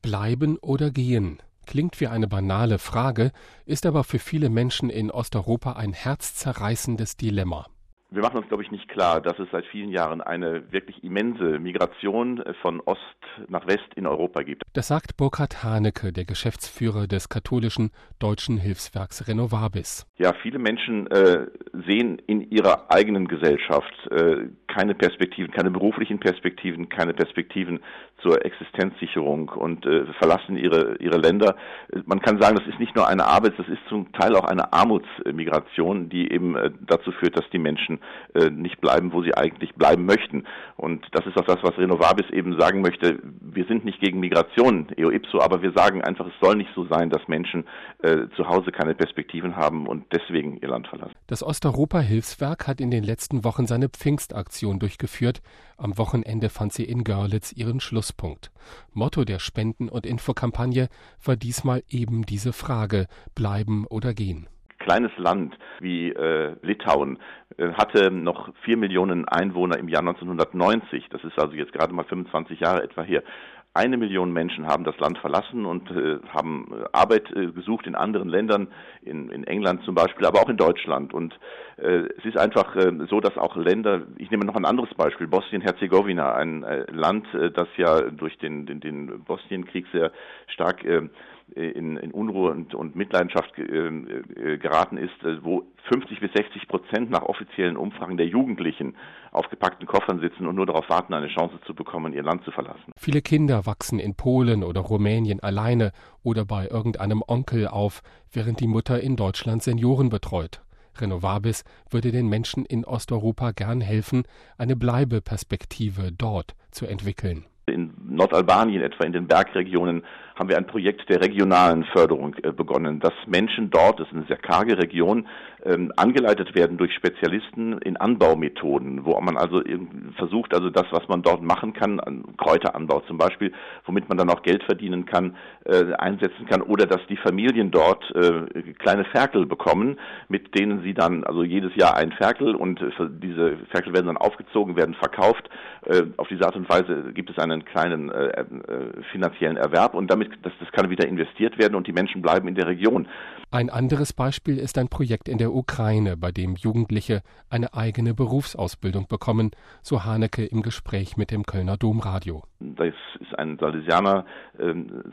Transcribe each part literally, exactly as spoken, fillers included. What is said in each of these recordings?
Bleiben oder gehen? Klingt wie eine banale Frage, ist aber für viele Menschen in Osteuropa ein herzzerreißendes Dilemma. Wir machen uns, glaube ich, nicht klar, dass es seit vielen Jahren eine wirklich immense Migration von Ost nach West in Europa gibt. Das sagt Burkhard Haneke, der Geschäftsführer des katholischen deutschen Hilfswerks Renovabis. Ja, viele Menschen äh, sehen in ihrer eigenen Gesellschaft äh, keine Perspektiven, keine beruflichen Perspektiven, keine Perspektiven zur Existenzsicherung und äh, verlassen ihre ihre Länder. Man kann sagen, das ist nicht nur eine Arbeits-, das ist zum Teil auch eine Armutsmigration, die eben äh, dazu führt, dass die Menschen äh, nicht bleiben, wo sie eigentlich bleiben möchten. Und das ist auch das, was Renovabis eben sagen möchte. Wir sind nicht gegen Migration, eo ipso, aber wir sagen einfach, es soll nicht so sein, dass Menschen äh, zu Hause keine Perspektiven haben und deswegen ihr Land verlassen. Das Osteuropa-Hilfswerk hat in den letzten Wochen seine Pfingstaktion durchgeführt. Am Wochenende fand sie in Görlitz ihren Schlusspunkt. Motto der Spenden- und Infokampagne war diesmal eben diese Frage: Bleiben oder gehen? Kleines Land wie äh, Litauen äh, hatte noch vier Millionen Einwohner im Jahr neunzehnhundertneunzig. Das ist also jetzt gerade mal fünfundzwanzig Jahre etwa her. Eine Million Menschen haben das Land verlassen und äh, haben Arbeit äh, gesucht in anderen Ländern, in, in England zum Beispiel, aber auch in Deutschland. Und äh, es ist einfach äh, so, dass auch Länder, ich nehme noch ein anderes Beispiel, Bosnien-Herzegowina, ein äh, Land, äh, das ja durch den, den, den Bosnienkrieg sehr stark äh, in, in Unruhe und, und Mitleidenschaft äh, äh, geraten ist, äh, wo fünfzig bis sechzig Prozent nach offiziellen Umfragen der Jugendlichen auf gepackten Koffern sitzen und nur darauf warten, eine Chance zu bekommen, ihr Land zu verlassen. Viele Kinder wachsen in Polen oder Rumänien alleine oder bei irgendeinem Onkel auf, während die Mutter in Deutschland Senioren betreut. Renovabis würde den Menschen in Osteuropa gern helfen, eine Bleibeperspektive dort zu entwickeln. In Nordalbanien, etwa in den Bergregionen, haben wir ein Projekt der regionalen Förderung äh, begonnen, dass Menschen dort, das ist eine sehr karge Region, ähm, angeleitet werden durch Spezialisten in Anbaumethoden, wo man also versucht, also das, was man dort machen kann, an Kräuteranbau zum Beispiel, womit man dann auch Geld verdienen kann, äh, einsetzen kann, oder dass die Familien dort äh, kleine Ferkel bekommen, mit denen sie dann, also jedes Jahr ein Ferkel, und äh, diese Ferkel werden dann aufgezogen, werden verkauft. Äh, auf diese Art und Weise gibt es einen kleinen äh, äh, finanziellen Erwerb, und damit das, das kann wieder investiert werden und die Menschen bleiben in der Region. Ein anderes Beispiel ist ein Projekt in der Ukraine, bei dem Jugendliche eine eigene Berufsausbildung bekommen, so Haneke im Gespräch mit dem Kölner Domradio. Das ist ein Salesianer, äh,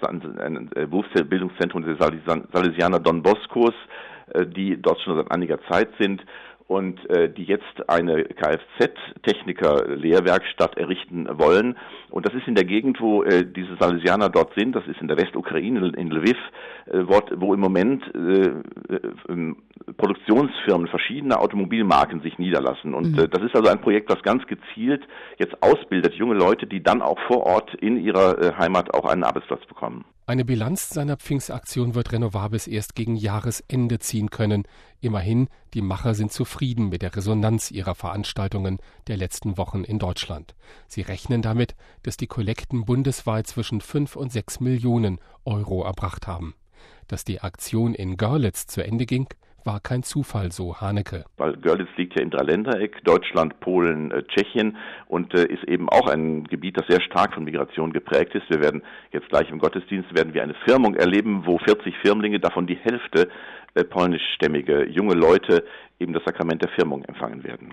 ein Berufsbildungszentrum der Salesianer Don Boscos, äh, die dort schon seit einiger Zeit sind und äh, die jetzt eine Kfz-Techniker-Lehrwerkstatt errichten wollen. Und das ist in der Gegend, wo äh, diese Salesianer dort sind, das ist in der Westukraine, in Lviv, äh, wo im Moment äh, äh, Produktionsfirmen verschiedener Automobilmarken sich niederlassen. Und äh, das ist also ein Projekt, das ganz gezielt jetzt ausbildet, junge Leute, die dann auch vor Ort in ihrer äh, Heimat auch einen Arbeitsplatz bekommen. Eine Bilanz seiner Pfingstaktion wird Renovabis erst gegen Jahresende ziehen können. Immerhin, die Macher sind zufrieden mit der Resonanz ihrer Veranstaltungen der letzten Wochen in Deutschland. Sie rechnen damit, dass die Kollekten bundesweit zwischen fünf und sechs Millionen Euro erbracht haben. Dass die Aktion in Görlitz zu Ende ging, war kein Zufall, so Haneke. Weil Görlitz liegt ja im Dreiländereck, Deutschland, Polen, äh, Tschechien, und äh, ist eben auch ein Gebiet, das sehr stark von Migration geprägt ist. Wir werden jetzt gleich im Gottesdienst werden wir eine Firmung erleben, wo vierzig Firmlinge, davon die Hälfte äh, polnischstämmige junge Leute, eben das Sakrament der Firmung empfangen werden.